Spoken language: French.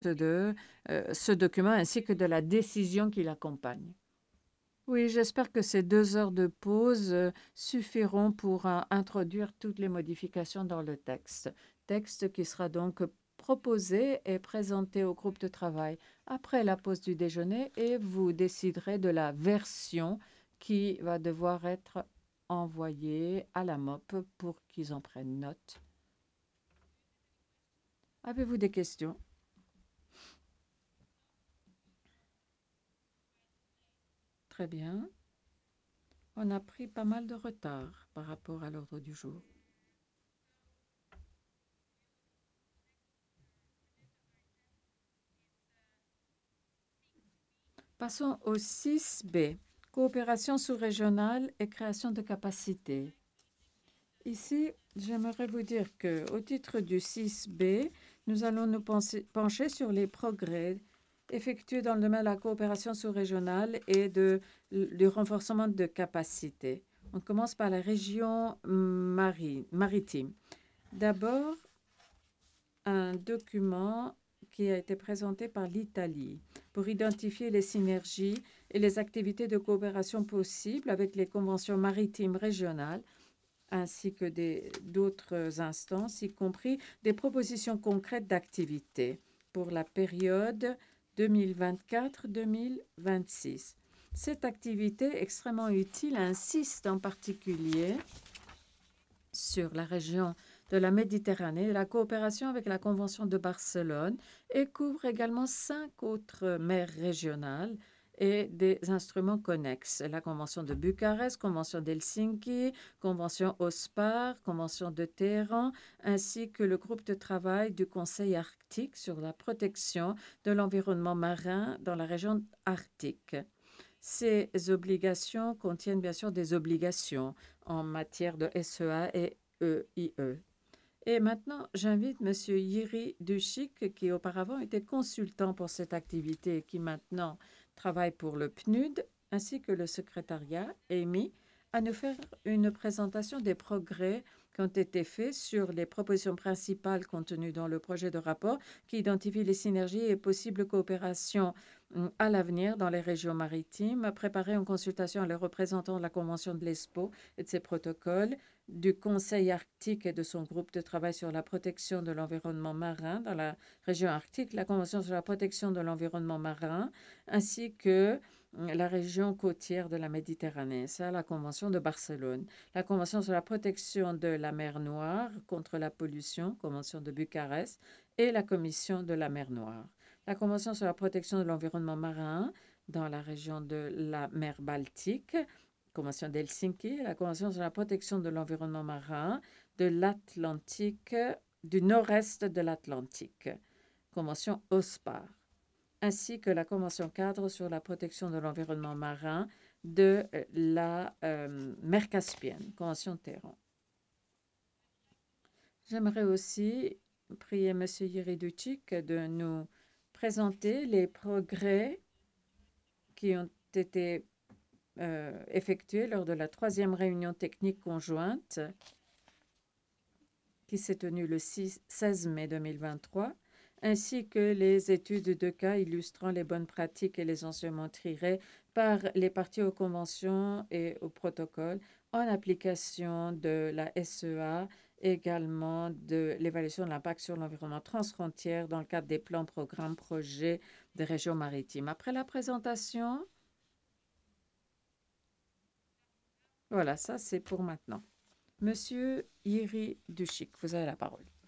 de ce document ainsi que de la décision qui l'accompagne. Oui, j'espère que ces 2 heures de pause suffiront pour introduire toutes les modifications dans le texte. Texte qui sera donc proposé et présenté au groupe de travail après la pause du déjeuner et vous déciderez de la version qui va devoir être envoyée à la MOP pour qu'ils en prennent note. Avez-vous des questions? Très bien. On a pris pas mal de retard par rapport à l'ordre du jour. Passons au 6B, coopération sous-régionale et création de capacités. Ici, j'aimerais vous dire qu'au titre du 6B, nous allons nous pencher sur les progrès effectués dans le domaine de la coopération sous-régionale et du renforcement de capacités. On commence par la région maritime. D'abord, un document qui a été présenté par l'Italie pour identifier les synergies et les activités de coopération possibles avec les conventions maritimes régionales ainsi que d'autres instances, y compris des propositions concrètes d'activités pour la période 2024-2026. Cette activité extrêmement utile insiste en particulier sur la région de la Méditerranée, la coopération avec la Convention de Barcelone et couvre également 5 autres mers régionales et des instruments connexes. La Convention de Bucarest, Convention d'Helsinki, Convention OSPAR, Convention de Téhéran, ainsi que le groupe de travail du Conseil arctique sur la protection de l'environnement marin dans la région arctique. Ces obligations contiennent bien sûr des obligations en matière de SEA et EIE. Et maintenant, j'invite M. Yiri Dushik, qui auparavant était consultant pour cette activité et qui maintenant travaille pour le PNUD, ainsi que le secrétariat EMI, à nous faire une présentation des progrès qui ont été faits sur les propositions principales contenues dans le projet de rapport qui identifie les synergies et possibles coopérations à l'avenir dans les régions maritimes, préparées en consultation à les représentants de la Convention de l'ESPO et de ses protocoles, du Conseil arctique et de son groupe de travail sur la protection de l'environnement marin dans la région arctique, la Convention sur la protection de l'environnement marin, ainsi que la région côtière de la Méditerranée. C'est la Convention de Barcelone. La Convention sur la protection de la mer Noire contre la pollution, Convention de Bucarest, et la Commission de la mer Noire. La Convention sur la protection de l'environnement marin dans la région de la mer Baltique, Convention d'Helsinki, la Convention sur la protection de l'environnement marin de l'Atlantique, du nord-est de l'Atlantique, Convention OSPAR, ainsi que la Convention cadre sur la protection de l'environnement marin de la mer Caspienne, Convention Téhéran. J'aimerais aussi prier M. Yeriduchik de nous présenter les progrès qui ont été effectués lors de la 3e réunion technique conjointe qui s'est tenue le 16 mai 2023, ainsi que les études de cas illustrant les bonnes pratiques et les enseignements tirés par les parties aux conventions et aux protocoles en application de la SEA, également de l'évaluation de l'impact sur l'environnement transfrontière dans le cadre des plans, programmes, projets des régions maritimes. Après la présentation, voilà, ça c'est pour maintenant. Monsieur Yiri Dushik, vous avez la parole.